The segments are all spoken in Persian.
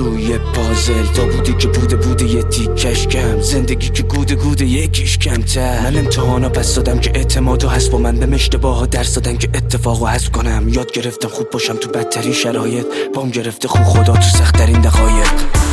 توی پازل تا بودی که بوده یه تیکش کم، زندگی که گوده یکیش کمتر. من امتحانا پس دادم که اعتمادو هست با من، بهم اشتباها درس دادن که اتفاقو حذف کنم. یاد گرفتم خوب باشم تو بدترین شرایط، پام گرفته خوب خدا تو سخت‌ترین دقایق.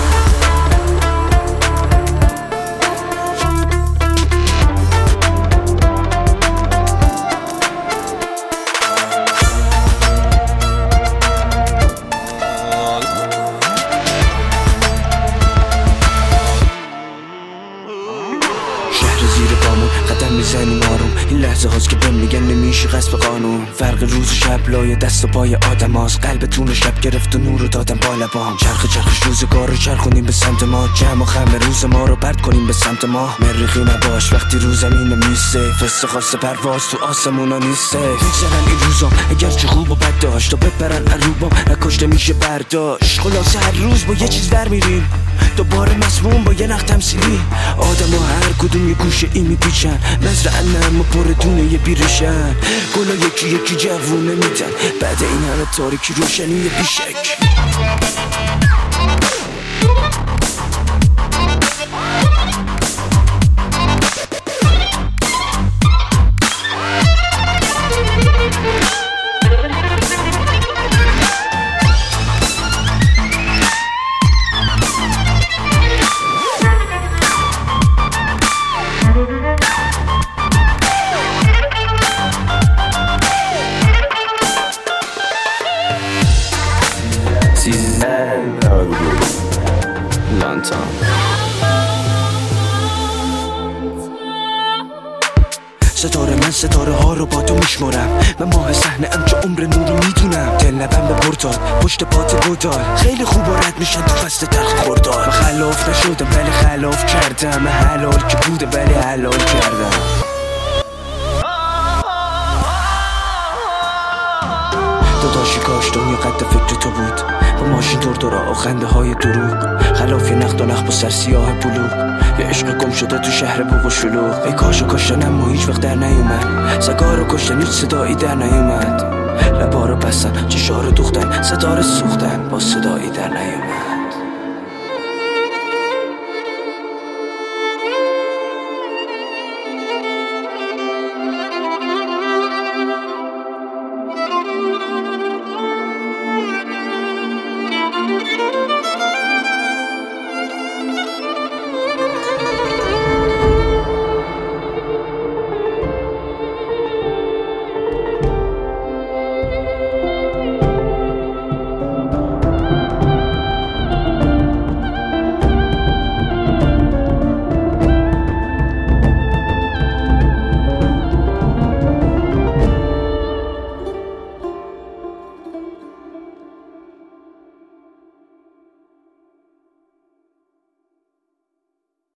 زیر پامون قدم میزنیم آروم، این لحظه هاست که بهم میگن نمیشه غصب قانون. فرق روز و شب لای دست و پای آدم هاست، قلبتون رو شب گرفت و نور رو دادم با لبام. چرخش روزگار رو چرخونیم به سمت ما، جمع و خم روز ما رو پرت کنیم به سمت ما. مریخی نباش وقتی رو زمین میسته، فست خاص پرواز تو آسمونا نیسته. میگذرن این روزام اگر چه خوب و بد داشت، تا بپرن عروبام نکشته میشه برداشت. خلاصه هر روز با یه چیز در میریم، دوباره مسموم با یه نخ تمثیلی. آدم ها هر کدوم یه گوشه ای میپیچن، نظر انم و پر دونه یه بیرشن. گلا یکی جوونه میدن، بعد این همه تاریکی روشنی یه بیشک. ستاره ها رو با تو میشمارم، من ماه صحنه ام که عمر نور رو میدونم. دل لبم به پرتاد پشت پات گودال، خیلی خوب و رد میشن تو فصل تلخ خوردار. من خلاف نشدم ولی خلاف کردم، من حلال که بوده ولی حلال کردم. داداشی کاش دنیا قد فکر تو بود، با ماشین دور و خنده های دروغ. خلاف یه نقد و نخ با سر سیاه بلوغ، یه عشق گم شده تو شهر بوق و شلوغ. ای کاشو کشتن اما هیچ وقت در نیومد، سگارو کشتن هیچ صدایی در نیومد. لبا رو بستن چشا رو دوختن، ستاره سوختن با صدایی در نیومد.